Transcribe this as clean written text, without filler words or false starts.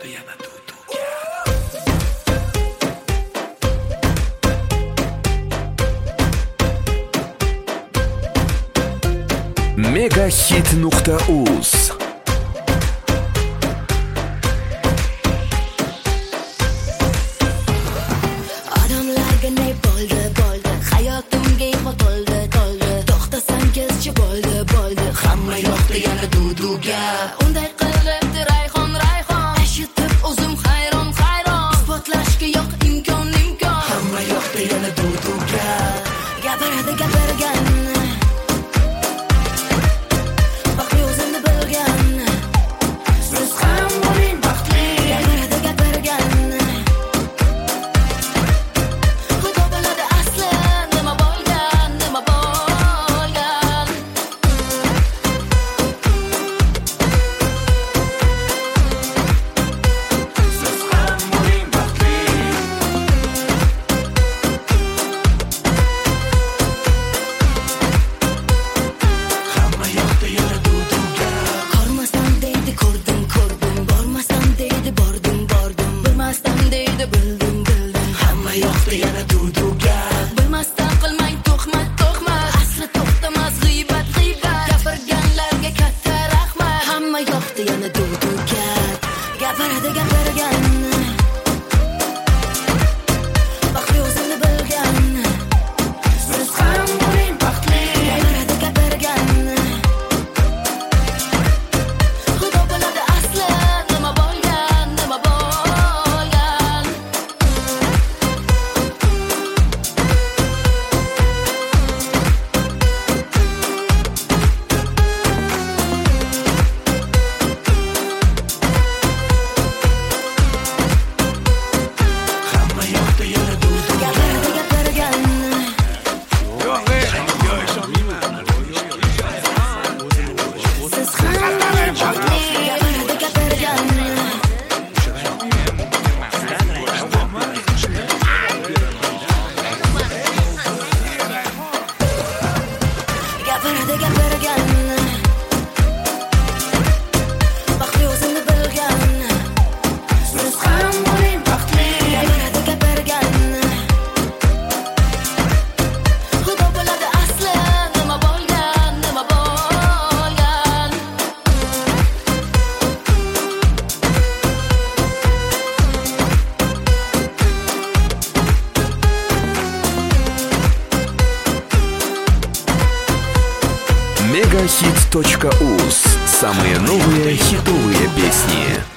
Megahit.uz. Odamlarga ne bo'ldi hayotimga to'ldi to'xtasangiz-chi bo'ldi hamma yoqda yana duduga unday qilibdi rayhon eshitib o'zim hayron isbotlashga yo'q imkon hamma yoqda yana duduga gapirgan bildim hamma yoqda yana duduga bilmasdan qilmang tuhmat asli to'xtamas g'iybat gapirganlarga katta rahmat hamma yoqda yana duduga gapirgan baxtli o'zini bilgan siz ham bo'ling baxtli gapirgan xudo biladi asli nima bo'lgan baxtli o'zini bilgan siz ham bo'ling baxtli gapirgan xudo biladi asli nima bo'lgan Megahit.uz. Самые новые хитовые песни.